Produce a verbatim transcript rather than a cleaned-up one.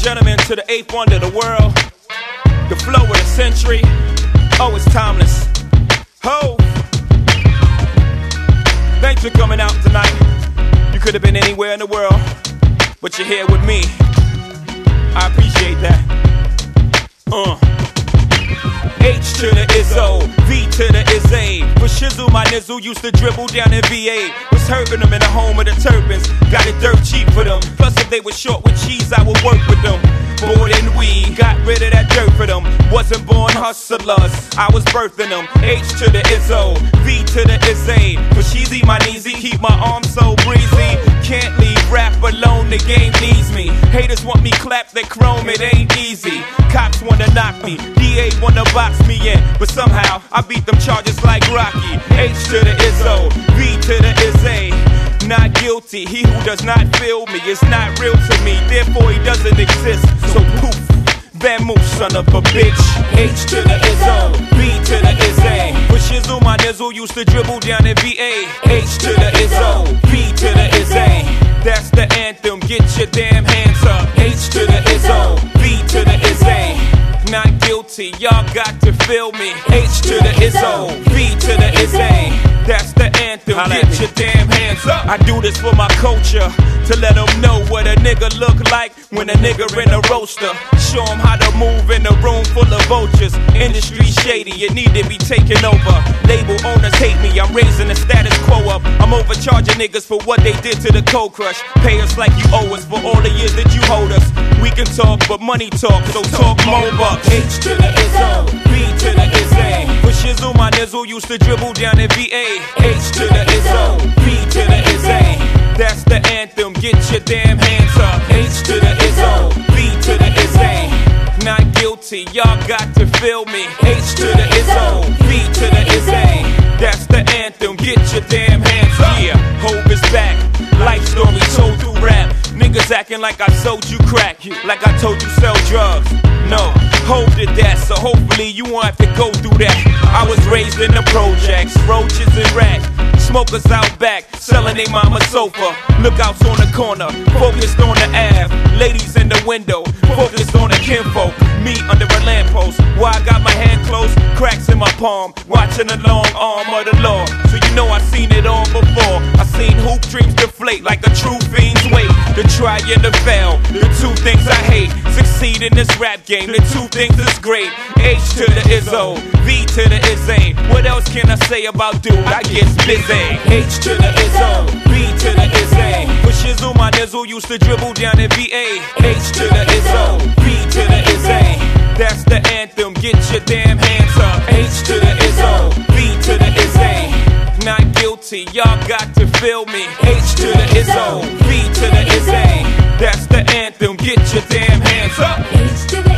gentlemen, to the eighth wonder of the world, the flow of the century. Oh, it's timeless. Ho! Thanks for coming out tonight. You could have been anywhere in the world, but you're here with me. I appreciate that. Uh. H to the Izzo, V to the Izzy. For shizzle, my nizzle used to dribble down in V A. Was hurting them in the home of the turbans. Got it dirt cheap for them. Plus, if they were short with cheese, I would work with them. Bored and we got rid of that dirt for them. Wasn't born hustlers, I was birthing them. H to the Izzo, V to the Izzy. For sheezy, my kneesy, keep my arms so breezy. Can't leave rap alone, the game needs me. Haters want me clap that chrome, it ain't easy. Cops wanna knock me, D A wanna box me in, but somehow I beat them charges like Rocky. H to the Izzo, V to the Izzy. Not guilty, he who does not feel me is not real to me, therefore he doesn't exist. So poof, Vamoose, son of a bitch. H to the Izzo, V to the Izzy. For shizzle, my nizzle used to dribble down in V A. H to the Izzo, V to the Izzy. That's the anthem, get your damn hands up. H to the Izzo, V to the Izzy. Not guilty, y'all got to feel me. H to the Izzo, V to the Izzy. That's the anthem, get your damn hands up. I do this for my culture, to let them know what a nigga look like when a nigga in a roaster. Show them how to move in a room full of vultures. Industry shady, it need to be taken over. Label owners hate me, I'm raising the status quo up. I'm overcharging niggas for what they did to the Cold Crush. Pay us like you owe us for all the years that you hold us. We can talk, but money talk, so talk more bucks. H to the Izzo, B to the Izzy. For shizzle, my nizzle used to dribble down in V A. H to the Izzo, B to the Izzy. That's the anthem, get your damn hands up. H to the Izzo, B to the Izzy. Not guilty, y'all got to feel me. H to the Izzo, B to the Izzy. That's the anthem, get your damn hands up. Yeah, Hov is back, life story told through rap. Niggas acting like I sold you crack, like I told you sell drugs. No, Hov did that, so hopefully you won't have to go through that. I was raised in the projects, roaches and rats. Smokers out back, selling they mama's sofa. Lookouts on the corner, focused on the Ave. Ladies in the window, focused on the kinfolk. Me under a lamppost, while I got my hand closed, cracks in my palm, watching the long arm of the law. So you know I seen it all before. I seen hoop dreams deflate like a true fiend's weight. The try and the fail, the two things I hate. Succeed in this rap game, the two things is great. H to the Izzo, V to the Izzy. What else can I say about dude? I get busy. H to the Izzo, V to the Izzy. For shizzle, my nizzle used to dribble down in V A. H to the Izzo, V to the Izzy. That's the anthem, get your damn hands up. H to the Izzo, V to the Izzy. Not guilty, y'all got to feel me. H to the Izzo, V to the Izzy. That's the anthem, get your damn hands up. H to the